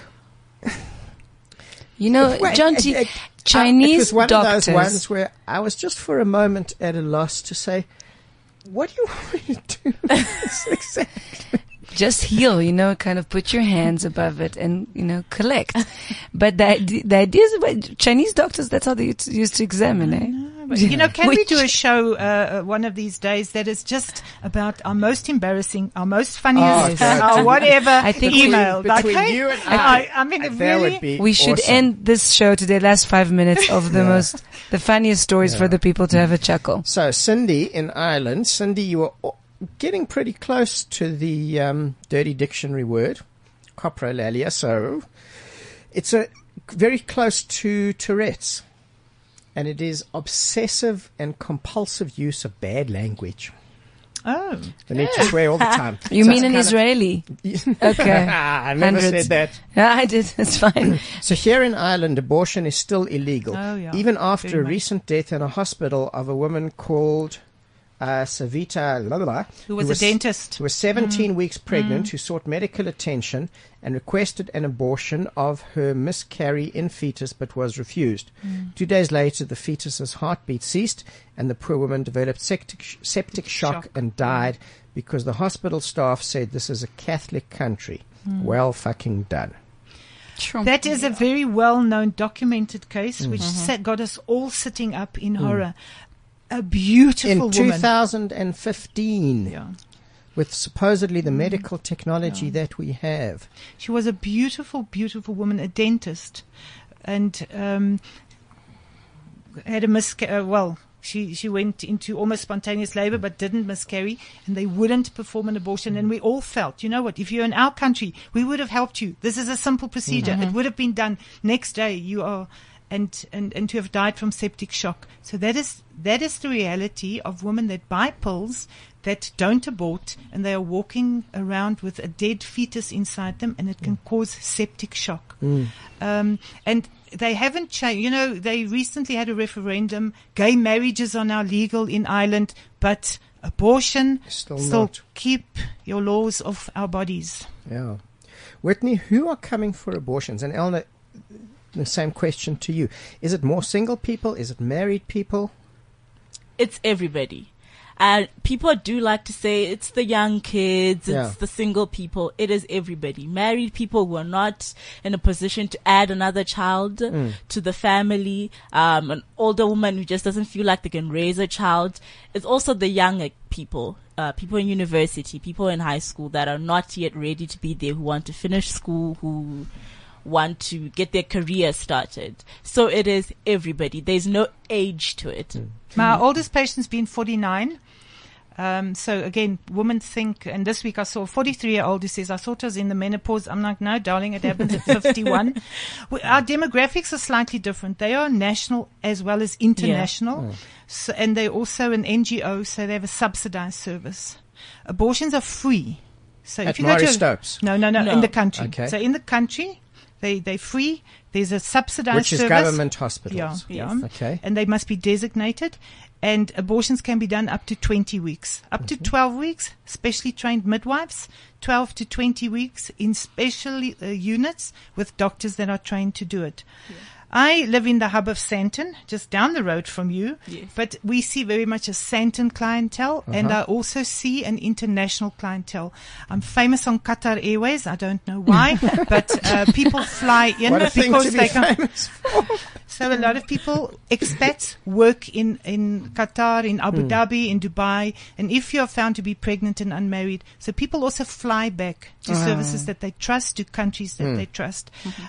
You know, wait, Jonty, it Chinese was one doctors. of those ones where I was just for a moment at a loss to say, what do you want me to do with this exactly? Just heal, kind of put your hands above it and, collect. But the idea is about Chinese doctors, that's how they used to examine, eh? Can we do a show one of these days that is just about our most embarrassing, our most funniest, our whatever I think email? Between you and I mean, that really, would be We should awesome. end this show today, last 5 minutes of the funniest stories for the people to have a chuckle. So, Cindy in Ireland. Cindy, you were getting pretty close to the dirty dictionary word, coprolalia. So, it's very close to Tourette's. And it is obsessive and compulsive use of bad language. Oh. They need to swear all the time. You So mean it's an kind of- Israeli? Okay. I never Hundreds. said that. Yeah, I did. It's fine. So here in Ireland, abortion is still illegal. Oh, yeah. Even after Very a much. recent death in a hospital of a woman called Savita Who was a dentist. who was 17 weeks pregnant, who sought medical attention and requested an abortion of her miscarry in fetus but was refused. 2 days later, the fetus's heartbeat ceased and the poor woman developed septic shock and died because the hospital staff said this is a Catholic country. Well fucking done. True. That is a very well-known documented case which got us all sitting up in horror. A beautiful In woman. 2015, Yeah. with supposedly the medical technology that we have. She was a beautiful, beautiful woman, a dentist, and had a miscarriage. She went into almost spontaneous labor but didn't miscarry, and they wouldn't perform an abortion. And we all felt, you know what, if you're in our country, we would have helped you. This is a simple procedure. It would have been done next day. You are, and to have died from septic shock. So that is the reality of women that buy pills that don't abort, and they are walking around with a dead fetus inside them, and it can cause septic shock. And they haven't changed. You know, they recently had a referendum. Gay marriages are now legal in Ireland, but abortion Still still not. keep your laws off our bodies. Yeah. Whitney, who are coming for abortions? And Elna, the same question to you. Is it more single people? Is it married people? It's everybody. And people do like to say it's the young kids, Yeah. it's the single people. It is everybody. Married people who are not in a position to add another child to the family. An older woman who just doesn't feel like they can raise a child. It's also the younger people, people in university, people in high school that are not yet ready to be there, who want to finish school, who want to get their career started. So it is everybody. There's no age to it. My oldest patient's been 49. So again, women think, and this week I saw a 43-year-old who says, I thought I was in the menopause. I'm like, no, darling, it happens at 51. Our demographics are slightly different. They are national as well as international. So, and they're also an NGO, so they have a subsidized service. Abortions are free. So At if you Maury go to Stopes? No, in the country. Okay. So in the country, they're free. There's a subsidized Which is service. government hospitals. Yeah. Okay. And they must be designated. And abortions can be done up to 20 weeks, up to 12 weeks, specially trained midwives, 12 to 20 weeks in special units with doctors that are trained to do it. Yeah. I live in the hub of Sandton, just down the road from you, but we see very much a Sandton clientele, and I also see an international clientele. I'm famous on Qatar Airways. I don't know why, but people fly in What a thing because to be they come. famous for. So a lot of people, expats, work in Qatar, in Abu Dhabi, in Dubai, and if you are found to be pregnant and unmarried, so people also fly back to services that they trust, to countries that they trust.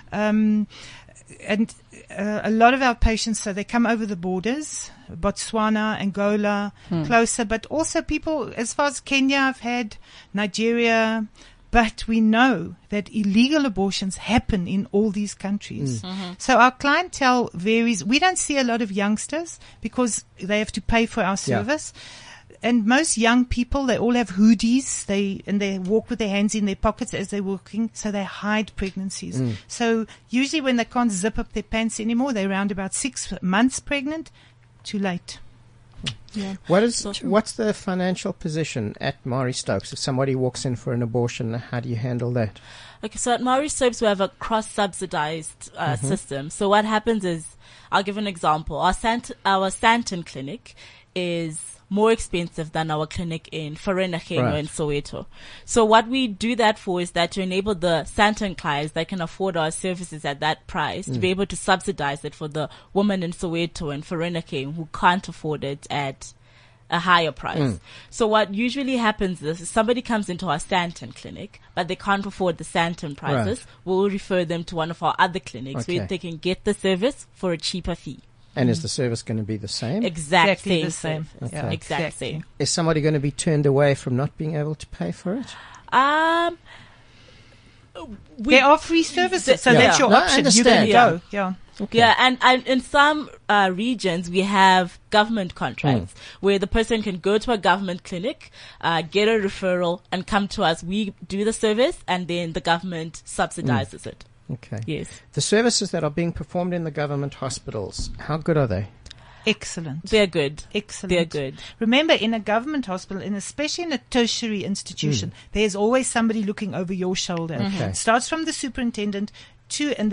And a lot of our patients, so they come over the borders, Botswana, Angola, closer, but also people as far as Kenya I've had, Nigeria, but we know that illegal abortions happen in all these countries. So our clientele varies. We don't see a lot of youngsters because they have to pay for our service. And most young people, they all have hoodies. They walk with their hands in their pockets as they're walking, so they hide pregnancies. So usually when they can't zip up their pants anymore, they're around about 6 months pregnant. Too late. Yeah. What's the financial position at Maury Stopes? If somebody walks in for an abortion, how do you handle that? Okay, so at Maury Stopes we have a cross-subsidized system. So what happens is, I'll give an example. Our Sandton clinic is more expensive than our clinic in Vereeniging in Soweto. So what we do that for is that to enable the Sandton clients that can afford our services at that price to be able to subsidize it for the woman in Soweto and Vereeniging who can't afford it at a higher price. So what usually happens is somebody comes into our Sandton clinic, but they can't afford the Sandton prices. We'll refer them to one of our other clinics where they can get the service for a cheaper fee. And is the service going to be the same? Exactly the same. Okay. Yeah, Exact same. Is somebody going to be turned away from not being able to pay for it? There are free services, so that's your No, I option. You understand. can go. Yeah. Okay. Yeah, and in some regions we have government contracts where the person can go to a government clinic, get a referral, and come to us. We do the service, and then the government subsidizes it. Okay. Yes. The services that are being performed in the government hospitals, how good are they? Excellent. They're good. Excellent. They're good. Remember, in a government hospital, and especially in a tertiary institution, there's always somebody looking over your shoulder. Okay. It starts from the superintendent and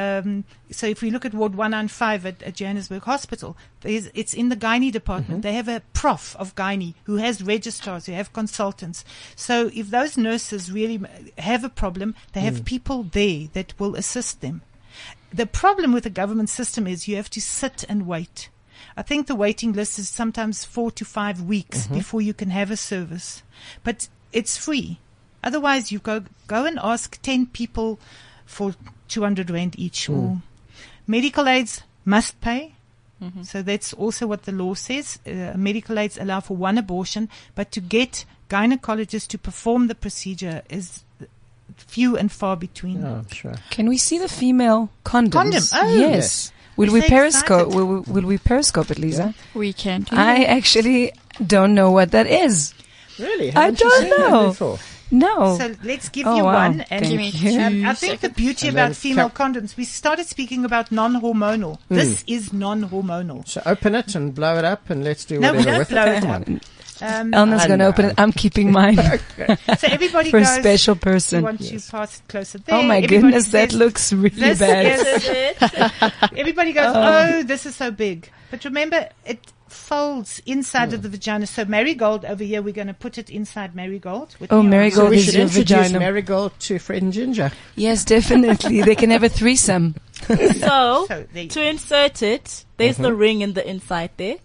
so if we look at Ward 195 at Johannesburg Hospital, it's in the gynae department. They have a prof of gynae who has registrars, who have consultants. So if those nurses really have a problem, they have people there that will assist them. The problem with the government system is you have to sit and wait. I think the waiting list is sometimes 4 to 5 weeks before you can have a service. But it's free. Otherwise, you go and ask 10 people for 200 Rand each. Or medical aids must pay. So that's also what the law says. Medical aids allow for 1 abortion, but to get gynecologists to perform the procedure is few and far between. Oh, sure. Can we see the female condoms? Condom. Oh, yes. Will We're we so periscope? excited. Will we periscope it, Lisa? We can do I that. actually don't know what that is. Really? I Haven't you don't seen that know. before? No. So let's give Oh, you wow. one. And Thank me you. I think the beauty And about then female condoms, we started speaking about non-hormonal. This is non-hormonal. So open it and blow it up and let's do No, we whatever don't with blow it. it Come up. on. Elna's I going to know. open it. I'm keeping mine So everybody for a goes, special you person. want to pass it closer there. Oh my Everybody goodness, that says, looks really this bad. is it. Everybody goes, oh, this is so big. But remember, it folds inside of the vagina. So Marigold over here, we're going to put it inside Marigold. with Oh, me on Marigold So the- we is should your introduce vagina. Marigold to Fred and Ginger. Yes, definitely. They can have a threesome. So, So there you to go. insert it, there's the ring in the inside there,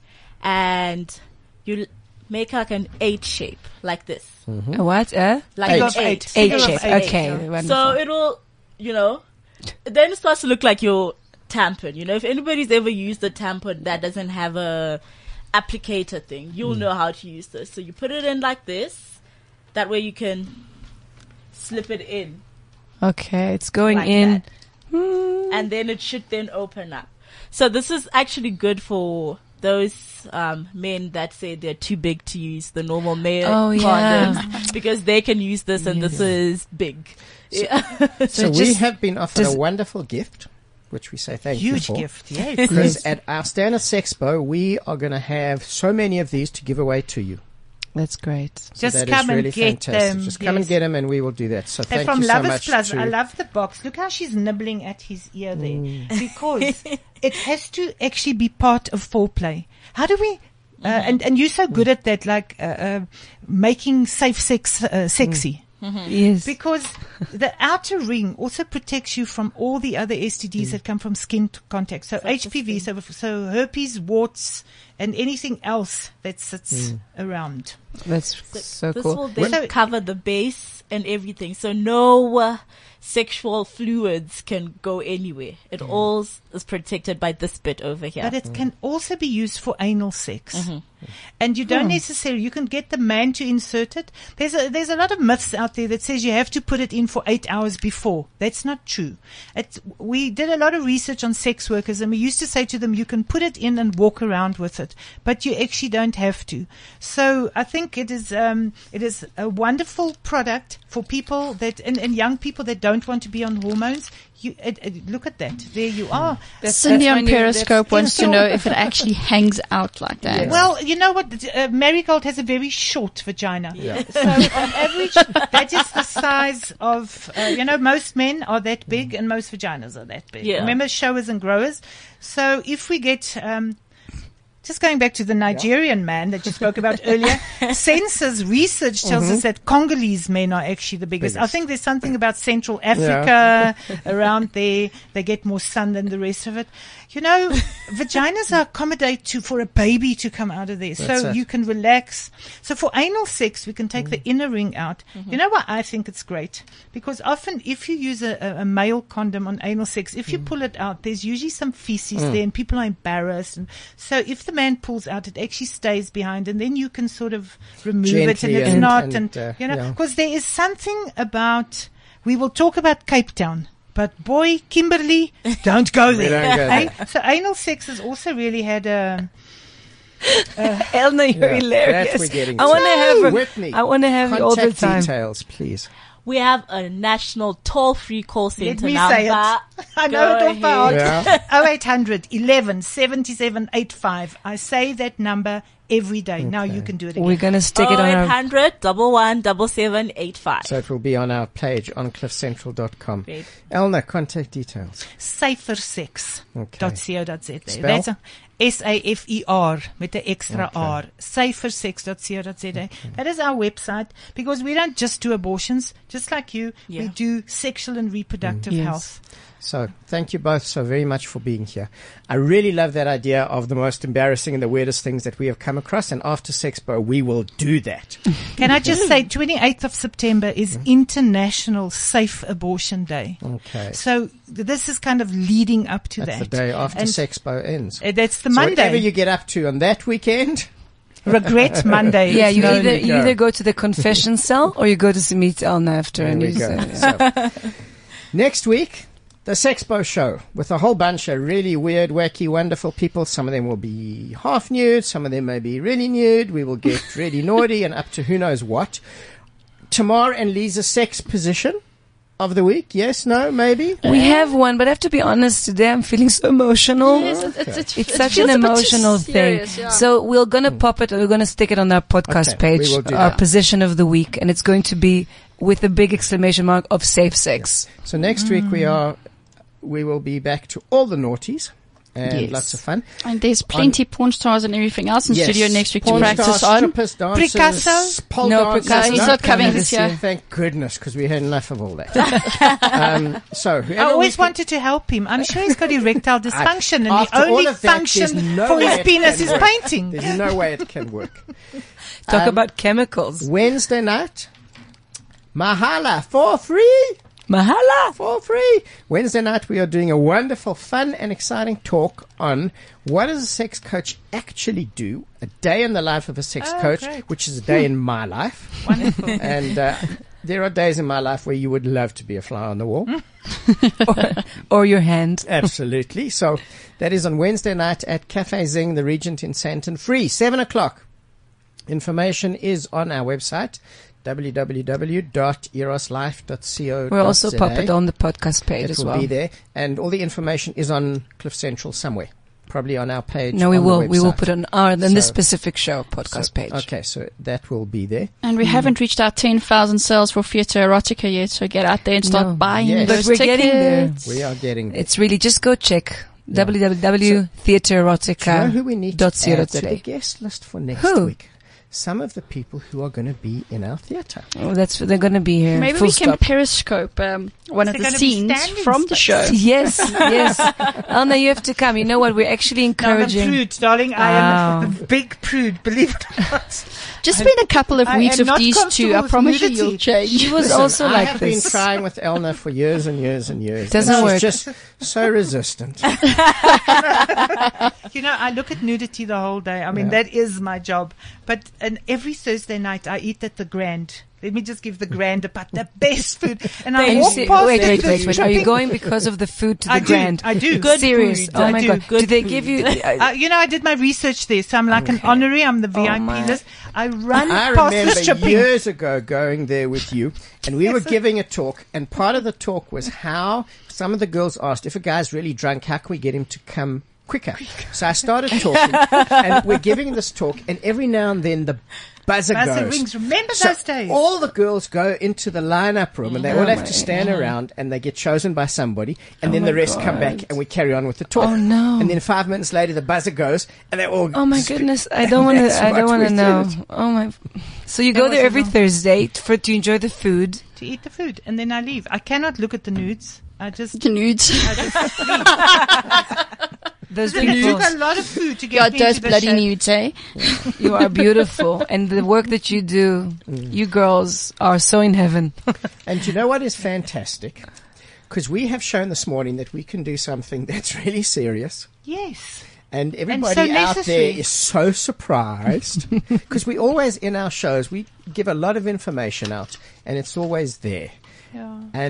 and you make like an 8 shape, like this. A what? Like Figure an of 8. eight. Eight Figure of shape. eight. Okay. So Wonderful. it'll, then it starts to look like your tampon. If anybody's ever used a tampon that doesn't have a applicator thing, you'll know how to use this. So you put it in like this. That way you can slip it in Okay, it's going like in. that. And then it should then open up. So this is actually good for those men that say they're too big to use the normal male Oh, yeah. condoms because they can use this and this is big. So we just- have been offered does- a wonderful gift, which we say thank you Huge for. gift, yes. Because at our Standard Sexpo, we are going to have so many of these to give away to you. That's great. So Just that is come and really get fantastic. them, Just come and yes. get them, and we will do that. So They're thank from you so Lovers much. Plus. to- I love the box. Look how she's nibbling at his ear there. Because it has to actually be part of foreplay. How do we... and you're so good at that, like making safe sex sexy. Yes. Because the outer ring also protects you from all the other STDs that come from skin contact. So HPV, so herpes, warts, and anything else that sits around. That's so This cool. will then So- cover the base and everything. So no sexual fluids can go anywhere. It all is protected by this bit over here. But it can also be used for anal sex. And you don't necessarily, you can get the man to insert it. There's a lot of myths out there that says you have to put it in for 8 hours before. That's not true. We did a lot of research on sex workers and we used to say to them, you can put it in and walk around with it, but you actually don't have to. So I think it is a wonderful product for people that, and young people that don't want to be on hormones. Look at that. There you are. Cindy that's on when you- Periscope that's wants to in know store. if it actually hangs out like that. Well, you know what? Marigold has a very short vagina. So on average, that is the size of, most men are that big and most vaginas are that big. Yeah. Remember showers and growers? So if we get, just going back to the Nigerian man that you spoke about earlier, Census research tells us that Congolese men are actually the biggest. I think there's something about Central Africa around there. They get more sun than the rest of it. Vaginas are accommodate for a baby to come out of there. That's So it. you can relax. So for anal sex, we can take the inner ring out. You know why I think it's great? Because often if you use a male condom on anal sex, if you pull it out, there's usually some feces there and people are embarrassed. And so if the man pulls out, it actually stays behind and then you can sort of remove it and Gently it's and- not. and, And yeah. because there is something about, we will talk about Cape Town. But boy, Kimberly, don't go there. don't go there. So anal sex has also really had a... Elna, you're hilarious. That's we're getting I want to have her. Whitney, I want to have you all the contact time. details, please. We have a national toll-free call center Let me number. say it. I know it Go off by heart. ahead. Yeah. 0800 11 77 85. I say that number every day. Now you can do it again. We're going to stick it on our... 0800 11 7785. So it will be on our page on cliffcentral.com. Great. Elna, contact details. Safersex.co.za. Spell? That's SAFER met 'n extra R. Safersex.co.za. That is our website, because we don't just do abortions, just like you. Yeah. We do sexual and reproductive Yes. health. So thank you both so very much for being here. I really love that idea of the most embarrassing and the weirdest things that we have come across, and after Sexpo we will do that. Can I just say 28th of September is International Safe Abortion Day. Okay. So this is kind of leading up to That's that. the day after And, Sexpo ends. That's the So Monday. whatever you get up to on that weekend, Regret Monday. Yeah, is you known. either go to the confession cell or you go to meet Elna after. there And we you go. say- So, next week, the Sexpo show with a whole bunch of really weird, wacky, wonderful people. Some of them will be half nude. Some of them may be really nude. We will get really naughty and up to who knows what. Tamar and Lisa's sex position of the week. Yes, no, maybe? We have one, but I have to be honest today. I'm feeling so emotional. Yes, It's such an emotional thing. So we're gonna pop it. We're gonna stick it on our podcast Okay, we page. will do Our that. position of the week, and it's going to be with a big exclamation mark of safe sex. So next week we will be back to all the naughties and Yes. lots of fun. And there's plenty porn stars and everything else in Yes. studio next week to Porn practice stars, on. strippers, dancers, Picasso? pole No, dancers. Picasso. He's not coming this year. Thank goodness, because we had enough of all that. So I whoever always we- wanted to help him. I'm sure he's got erectile dysfunction, and the after all only of that, function there's no for way his it penis can is work. painting. There's no way it can work. Talk about chemicals. Wednesday night, Mahala for free. Mahala. For free. Wednesday night, we are doing a wonderful, fun, and exciting talk on what does a sex coach actually do? A day in the life of a sex coach, great. which is a day in my life. Wonderful. And there are days in my life where you would love to be a fly on the wall. Or your hand. Absolutely. So that is on Wednesday night at Cafe Zing, the Regent in Sandton. Free, 7 o'clock. Information is on our website, www.eroslife.co.za. We'll also pop it on the podcast page It as will well. be there. And all the information is on Cliff Central somewhere. Probably on our page. No, we on the will. We will website. put it on this So- specific show podcast So- page. Okay, so that will be there. And we haven't reached our 10,000 sales for Theatre Erotica yet, so get out there and start No. buying Yes. those But we're tickets. getting there. We are getting there. It's really just go check Yeah. Do you know www.theatreerotica.co.za. who we need to add to the guest list for next Who? week? Some of the people who are going to be in our theatre. Oh, they're going to be here. Maybe Full we can stop. periscope one of Is the there gonna be scenes standing from the space? show. Yes, yes. Anna, you have to come. You know what? We're actually I'm a encouraging. prude, darling. I am a big prude, believe it or not. Just spend a couple of I weeks am with not these two. comfortable I with promise you, nudity. you'll change. She was Listen, also I like have this. been trying with Elna for years and years and years. Doesn't and work. She's just so resistant. You know, I look at nudity the whole day. I mean, Yeah. that is my job. But and every Thursday night, I eat at the Grand. Let me just give the Grand a pat, the best food. And I And you walk see- past wait. it, Are the you shopping- going because of the food to the I do, Grand? I do. Good Serious? food. Oh I my do. God! Good Do they food. give you? You know, I did my research there, so I'm like an honorary. I'm the VIP my. list. I run I past the remember stripping. years ago going there with you, and we were giving a talk, and part of the talk was how some of the girls asked, if a guy's really drunk, how can we get him to come quicker? So I started talking, and we're giving this talk, and every now and then the buzzer Buzzer goes. rings. Remember So those days? all the girls go into the line-up room, and they all have to stand around, and they get chosen by somebody, and then my the rest come back, and we carry on with the talk. Oh, no. And then 5 minutes later, the buzzer goes, and they all. Oh my goodness! I don't want to. That's I don't what want to we know. did. Oh my! So you go was there every wrong. Thursday to enjoy the food. To eat the food, and then I leave. I cannot look at the nudes. I just. The nudes. Those It people, took a lot of food to get God, me those into the bloody shape. nudes, eh? you are beautiful, and the work that you do, you girls are so in heaven. And you know what is fantastic? Because we have shown this morning that we can do something that's really serious. Yes. And so everybody out there necessary. is so surprised. Because we always, in our shows, we give a lot of information out. And it's always there. Yeah. And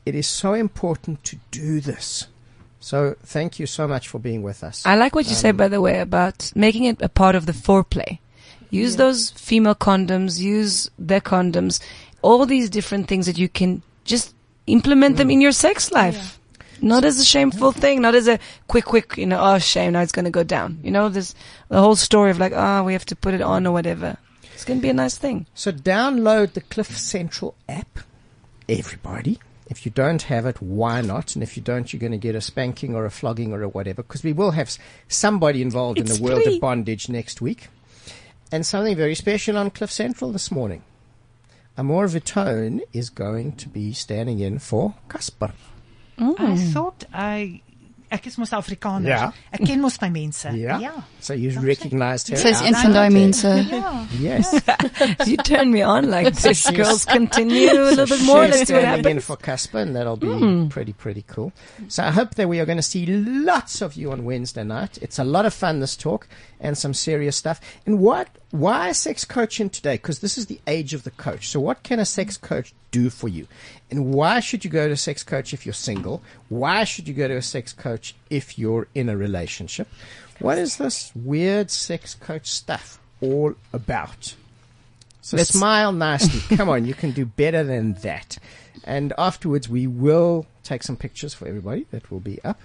it is so important to do this. So thank you so much for being with us. I like what you said, by the way, about making it a part of the foreplay. Use those female condoms, use their condoms, all these different things that you can just implement them in your sex life. Not as a shameful thing, not as a quick, oh, shame, now it's going to go down. There's the whole story of like, we have to put it on or whatever. It's going to be a nice thing. So download the Cliff Central app, everybody. If you don't have it, why not? And if you don't, you're going to get a spanking or a flogging or a whatever, because we will have somebody involved in the world of bondage next week. And something very special on Cliff Central this morning. Amor Vitone is going to be standing in for Casper. I thought ek is mos Afrikaner. Ja. Ek ken mos my mense. Yeah. So you recognized her. Says infant mense. Yes. You turn me on like this. Girls, continue a little bit more. Let's see what standing in happens. for Casper, and that'll be pretty cool. So I hope that we are going to see lots of you on Wednesday night. It's a lot of fun, this talk, and some serious stuff. And why a sex coach in today? Because this is the age of the coach. So what can a sex coach do for you? And why should you go to a sex coach if you're single? Why should you go to a sex coach if you're in a relationship? What is this weird sex coach stuff all about? So smile nicely. Come on, you can do better than that. And afterwards, we will take some pictures for everybody that will be up.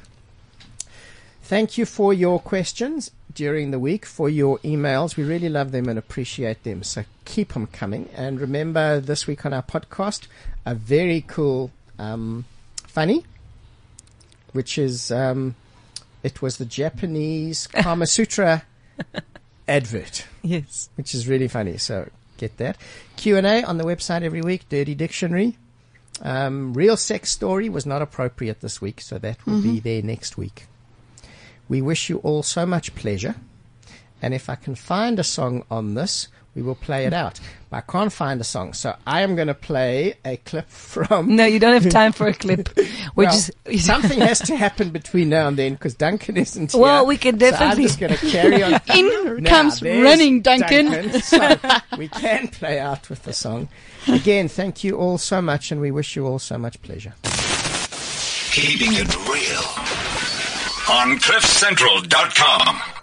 Thank you for your questions during the week, for your emails. We really love them and appreciate them. So keep them coming. And remember, this week on our podcast, a very cool funny, which is it was the Japanese Kama Sutra advert. Yes. Which is really funny. So get that. Q&A on the website every week, Dirty Dictionary. Real sex story was not appropriate this week, so that will be there next week. We wish you all so much pleasure. And if I can find a song on this, we will play it out. But I can't find a song, so I am going to play a clip from... No, you don't have time for a clip. Something has to happen between now and then, because Duncan isn't here. Well, we can definitely... So I'm just going to carry on. In comes running Duncan. So we can play out with the song. Again, thank you all so much, and we wish you all so much pleasure. Keeping it real on CliffCentral.com.